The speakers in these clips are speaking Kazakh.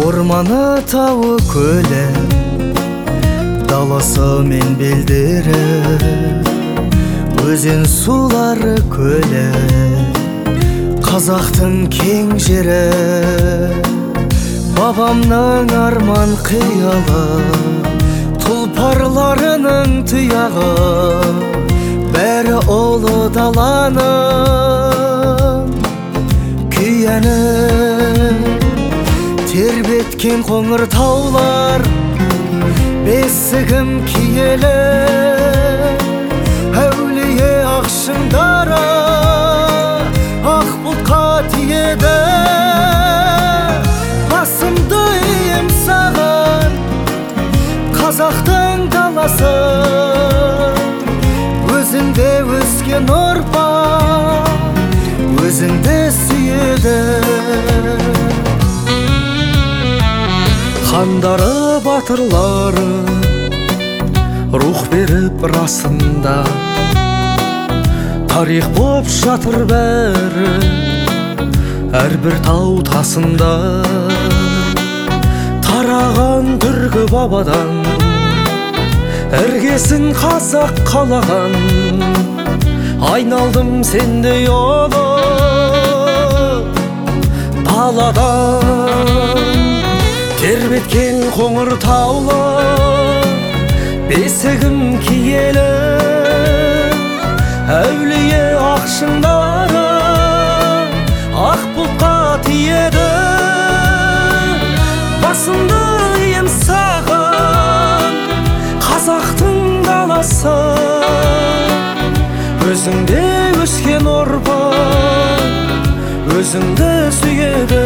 орманы, тауы, көлі, даласы мен белдері, өзен сулары, көлі, қазақтың кең жері. Бабамның арман қиялы, тұлпарларының тұяғы, бәрі ұлы даланың күйәні. Тербеткен қоңыр таулар, бесігім киелі, әулие ақшыңдары ақ бұлтқа тиеді. Басымды ием саған, қазақтың даласы, өзіңде өскен ұрпақ, өзіңді сүйеді. Хандары, батырлары рух беріп расында, тарих боп жатыр бәрі әрбір тау тасында. Тараған түркі бабадан іргесін қазақ қалаған, айналдым сендей ұлы даладан. Тербеткен қоңыр таулы, бесігім киелі, әулие ақшыңдары ақ бұлтқа тиеді. Басымды ием саған, қазақтың даласы, өзіңде өскен ұрпақ, өзіңді сүйеді.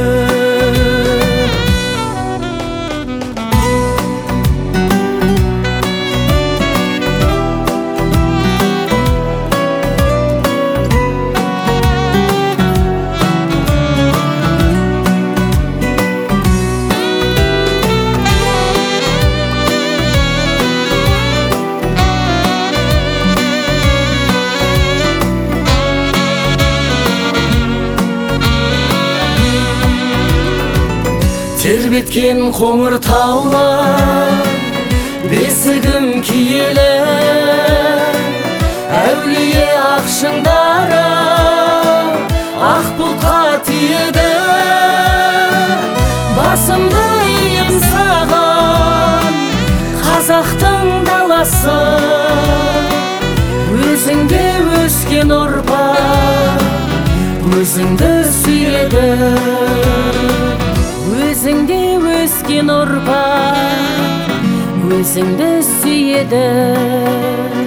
Тербеткен қоңыр таулар, бесігім киелі, әулие ақшыңдары ақ бұлтқа тиеді. Басымды ием саған, қазақтың даласы, өзіңде өскен ұрпақ, өзіңді сүйеді. Өзіңде өскен ұрпақ, өзіңді сүйеді.